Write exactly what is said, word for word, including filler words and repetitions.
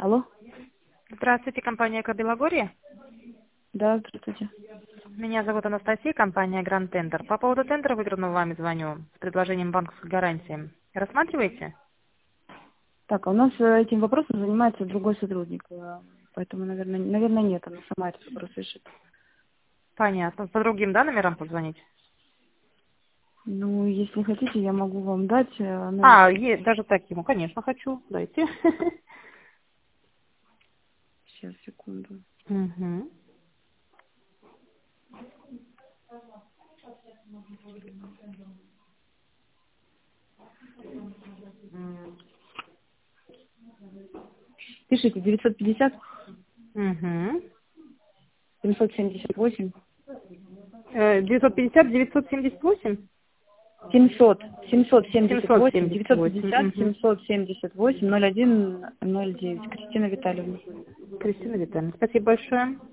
Алло? Здравствуйте, компания «Эко Белогорье». Да, здравствуйте. Меня зовут Анастасия, компания «Гранд Тендер». По поводу тендера, выигранного вами, звоню с предложением банковской гарантии. Рассматриваете? Так, а у нас э, этим вопросом занимается другой сотрудник, э, поэтому, наверное, наверное, нет, она сама этот вопрос решит. Понятно. По другим, да, номерам позвонить? Ну, если хотите, я могу вам дать э, номер. А, е- даже таким, конечно, хочу. Дайте. Сейчас, секунду. Мгм. Пишите девятьсот пятьдесят Мгм. семьсот семьдесят восемь Э, девятьсот пятьдесят девятьсот семьдесят восемь семьсот семьсот семьдесят семьсот восемь семьдесят девятьсот восемь. пятьдесят Мгм. семьсот семьдесят восемь ноль один ноль девять. Кристина Витальевна. Кристина Витальевна, спасибо большое.